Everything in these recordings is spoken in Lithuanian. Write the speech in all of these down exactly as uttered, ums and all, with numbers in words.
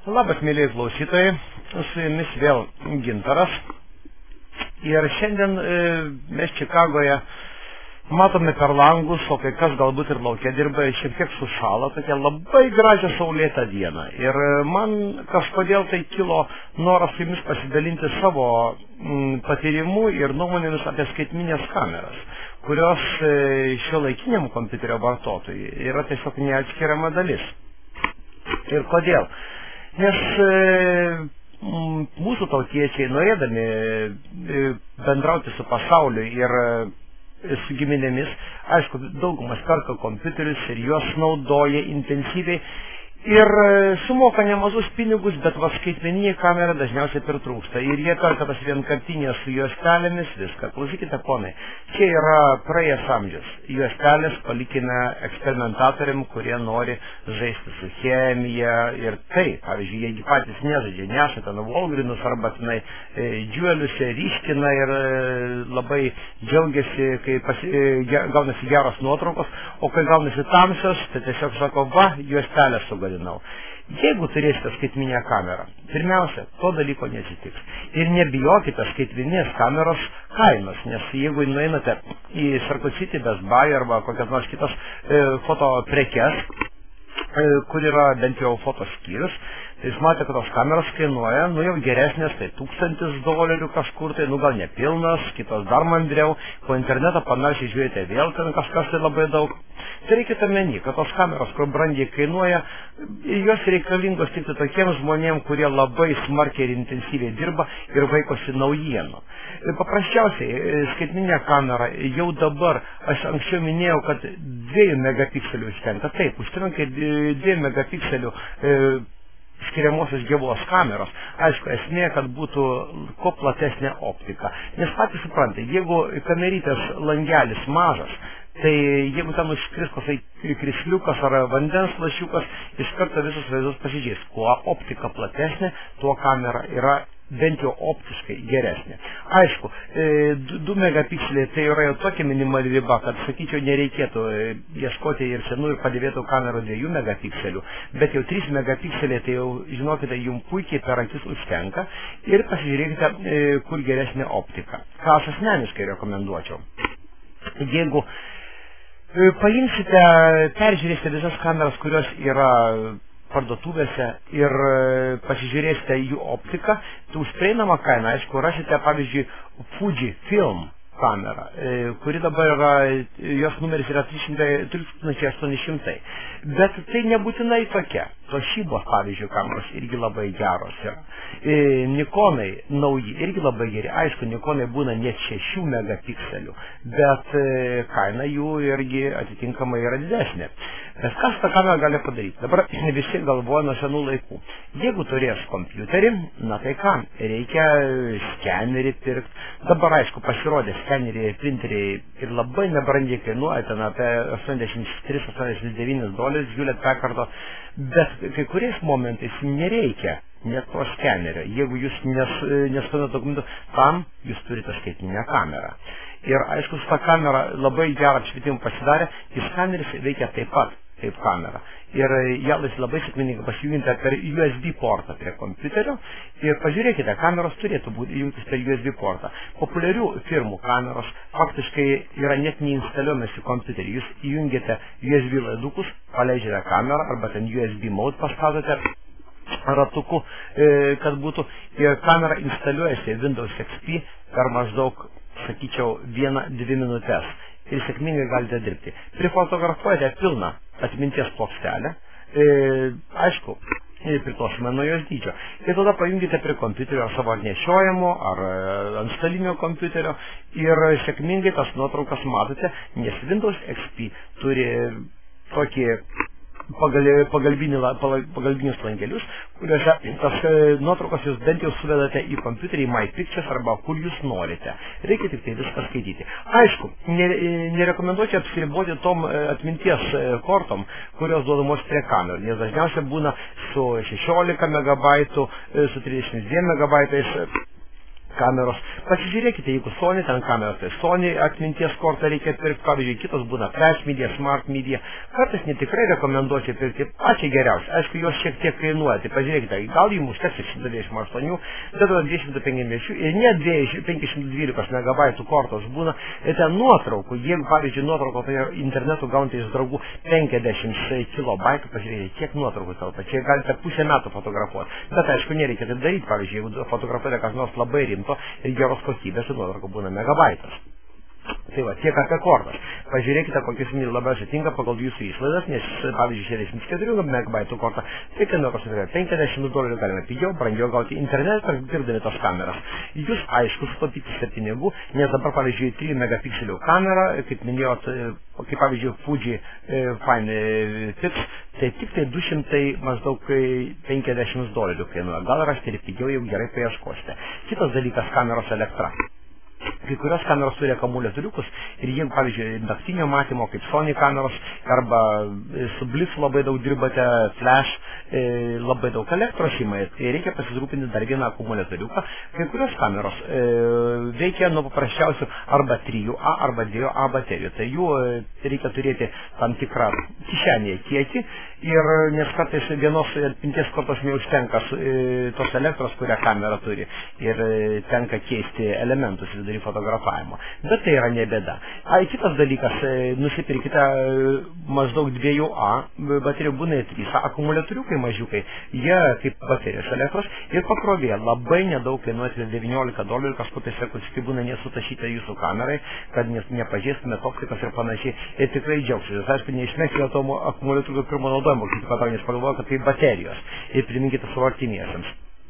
Labas, mėlyje klausytojai, su jumis vėl Gintaras. Ir šiandien e, mes Čikagoje matome per langus, o kai kas galbūt ir laukia dirba, šiek tiek sušalo, tokia labai gražią saulėtą dieną. Ir man kažkodėl tai kilo noras su jumis pasidalinti savo m, patyrimu ir nuomonėmis apie skaitminės kameras, kurios e, šiuolaikiniam kompiuterio vartotojui yra tiesiog neatskiriama dalis. Ir kodėl? Nes e, mūsų tautiečiai, norėdami e, bendrauti su pasauliu ir e, su giminėmis, aišku, daugumas perka kompiuterius ir juos naudoja intensyviai ir sumoka nemažus pinigus, bet va skaitmeninė kamera dažniausiai pritrūksta. Ir jie perka tas vienkartinės su juostelėmis, viską. Klausykite, ponai, čia yra praėjęs amžius. Juostelės palikime eksperimentatoriam, kurie nori žaisti su chemija ir tai, pavyzdžiui, jeigu patys nežaidžia, neša ten volgrinus arba tenai e, džiueliuose ryškina ir e, labai džiaugiasi, kai pasi, e, gaunasi geros nuotraukos, o kai gaunasi tamsios, tai tiesiog sako, va, juostelę sugadinau. Jeigu turėsite skaitminę kamerą, pirmiausia, to dalyko neatsitiks. Ir nebijokite skaitminės kameros kainos, nes jeigu nueinate į Circuit City, Best Buy arba kokias nors kitas e, foto prekes, e, kur yra bent jau fotoskyrius, tai jūs matėte, kad tos kameros kainuoja, nu jau geresnės, tai tūkstantis dolerių kažkur, tai nu gal nepilnas, kitos dar mandriau, po internetą panašiai žiūrėte vėl ten kažkas tai labai daug. Tai reikėtų meni, kad tos kameros, kur brangiai kainuoja, jos reikalingos tik tokiems žmonėms, kurie labai smarkiai ir intensyviai dirba ir vaikosi naujienų. Paprasčiausiai, skaitminė kamera jau dabar, aš anksčiau minėjau, kad dviejų megapikselių užtenka, taip, užtenka dviejų megapikselių e, skiriamosios gyvos kameros. Aišku, esmė, kad būtų kuo platesnė optika. Nes patys suprantate, jeigu kamerytės langelis mažas, tai jeigu ten užskris koksai krisliukas ar vandens lašiukas, iš karto visus vaizdus pasižiūrės. Kuo optika platesnė, tuo kamera yra bent jau optiškai geresnė. Aišku, du megapikseliai tai yra jau tokia minimali riba, kad, sakyčiau, nereikėtų ieškoti ir senų ir padėvėtų kamerų dviejų megapikselių, bet jau trys megapikseliai, tai jau, žinokite, jums puikiai per akis užtenka ir pasižiūrėkite, kur geresnė optika. Ką aš asmeniškai rekomenduočiau. Jeigu paimsite, peržiūrėsite visas kameras, kurios yra parduotuvėse ir pasižiūrėsite jų optiką, tai už prieinamą kainą, aišku, rasite, pavyzdžiui, Fujifilm kamerą, kuri dabar yra, jos numeris yra trys tūkstančiai aštuoni šimtai. Bet tai nebūtinai tokia. Toshibos, pavyzdžiui, kameros irgi labai geros yra. Nikonai nauji irgi labai geri. Aišku, Nikonai būna net šešių megapikselių, bet kaina jų irgi atitinkamai yra didesnė. Bet kas tą kamerą gali padaryti? Dabar visi galvoja nuo senų laikų. Jeigu turės kompiuterį, na tai ką, reikia skenerį pirkti. Dabar, aišku, pasirodė skeneriai ir printeriai ir labai nebrangiai kainuoja, ten apie aštuoniasdešimt tris aštuoniasdešimt devynis dolerius Hewlett Packardo, bet kai kuriais momentais nereikia net to skenerio. Jeigu jūs nes, neskanate dokumentų, tam jūs turite skaitinę kamerą. Ir aišku, su ta kamera labai gerą apšvietimą pasidarė, ir skeneris veikia taip pat kaip kamera. Ir ją labai sėkmingai pasijungite per U S B portą prie kompiuterio ir pažiūrėkite, kameros turėtų būti jungtis per U S B portą. Populiarių firmų kameros faktiškai yra net neinstaliuojamas į kompiuterį. Jūs įjungiate U S B laidukus, paleidžiate kamerą arba ten U S B mode pastatote ratuku, kad būtų, ir kamera instaliuojasi Windows X P per maždaug, sakyčiau, vieną dvi minutės. Ir sėkmingai galite dirbti. Prifotografuojate pilną atminties plokštelę, e, aišku, priklausomai nuo jos dydžio. Ir tada pajungite prie kompiuterio savo ar nešiojamo, ar ant stalinio kompiuterio ir sėkmingai tas nuotraukas matote, nes Windows X P turi tokį pagal, pagalbinį, pagalbinius langelius, kuriuose tas nuotraukos jūs bent jau suvedate į kompiuterį, į MyPictures arba kur jūs norite. Reikia tik tai viską skaityti. Aišku, nerekomenduočiau apsiriboti tom atminties kortom, kurios duodamos prie kamerų, nes dažniausiai būna su šešiolika megabaitų, su trisdešimt dviem megabaitais kameros. Pasižiūrėkite, jeigu Sony ten kameros, tai Sony atminties kortą reikia pirkti, pavyzdžiui, kitos būna Flash Media, Smart Media. Kartais netikrai rekomenduočiau pirkti pačią geriausią. Aišku, jos šiek tiek kainuoja. Tai pažiūrėkite, gal jums užteks šimtas dvidešimt aštuoni, bet dviejų šimtų penkiasdešimt ir ne penki šimtai dvylika megabaitų kortos būna. Ir ten nuotraukų, jeigu, pavyzdžiui, nuotraukų tai internetu gaunate iš draugų penkiasdešimt kilobaitų, pažiūrėkite, kiek nuotraukų telpa. Čia galite pusę metų fotografuoti. Bet aišku, nereikia tai daryti, pavyzdžiui, jeigu fotografuojate kas nors labai rimto ir geros kokybės, tai nuotraukų būna megabaitas. Tai va, tiek apie kortas. Pažiūrėkite, kokius jums labiausiai tinka pagal jūsų išlaidas, nes, pavyzdžiui, šešiasdešimt keturių megabaitų kortą, tai kainuos penkiasdešimt dolerių, galime pigiau, brangiau gauti internetą, pirkdami tos kameras. Jūs, aišku, sutaupykite pinigų, nes dabar, pavyzdžiui, trijų megapikselių kamera, kaip minėjot, kaip pavyzdžiui, Fuji Fine Fix, tai tik tai du šimtai maždaug penkiasdešimt dolerių kainuoja. Gal rasite ir pigiau, jeigu gerai paieškosite. Kitas dalykas - kameros elektra. Kai kurios kameros turi akumuliatoriukus ir jeigu, pavyzdžiui, naktinio matymo, kaip Sony kameros, arba su blicu labai daug dirbate, flash, e, labai daug elektros įmai, tai reikia pasirūpinti dar vieną akumuliatoriuką. Kai kurios kameros e, veikia nuo paprasčiausių arba trijų A arba dviejų A baterijų. Tai jų e, reikia turėti tam tikrą kišenėje kiekį ir nes kartais vienos atminties kortos neužtenka e, tos elektros, kurią kamera turi ir e, tenka keisti elementus vidury fotografavimo. Bet tai yra ne bėda. A, kitas dalykas, e, nusipirkite e, maždaug dviejų A baterijų, būna ir trys A akumuliatoriukai mažiukai, jie kaip baterijos elektros ir pakrovė labai nedaug kainuoti devyniolika dolerių, kažkur tai sekus, kai būna nesutašyta jūsų kamerai, kad nes, nepažėstume toksikas ir panašiai. Ir tikrai džiaugsiu. Aišku, neišmeskite to akumuliatorių pirmo naudojimo, kaip pat nes pagalvoju, kad tai baterijos. Ir priminkite savo artimiesiems.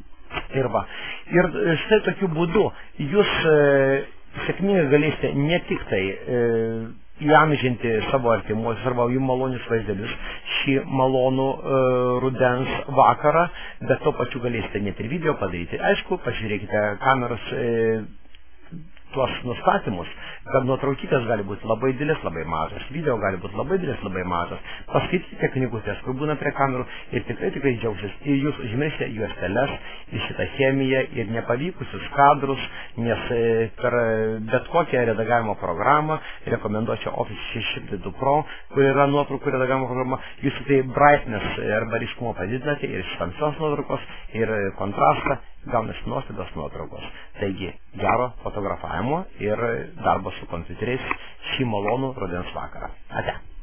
Ir va. Ir štai tokiu būdu jūs e, sėkmingai galėsite ne tik tai e, įamžinti savo artimuosius arba jų malonius vaizdelius šį malonų e, rudens vakarą, bet to pačiu galėsite net ir video padaryti. Aišku, pažiūrėkite kameros e, tuos nustatymus, kad nuotraukytas gali būti labai didelis, labai mažas, video gali būti labai didelis, labai mažas. Paskaitykite knygutės, kur būna prie kamerų ir tikrai tikrai džiaugsis. Ir jūs užmiršite juosteles, ir šitą chemiją, ir nepavykusius kadrus, nes per bet kokią redagavimo programą rekomenduočiau Office šeši šimtai du Pro, kur yra nuotraukų redagavimo programa, jūs tai brightness arba ryškumo padidinate ir iš tamsios nuotraukos, ir kontrastą, gaunasi nuostabios nuotraukos. Taigi, gero fotografavimo ir darbo su kompiuteriais šį malonų rudens vakarą. Ate.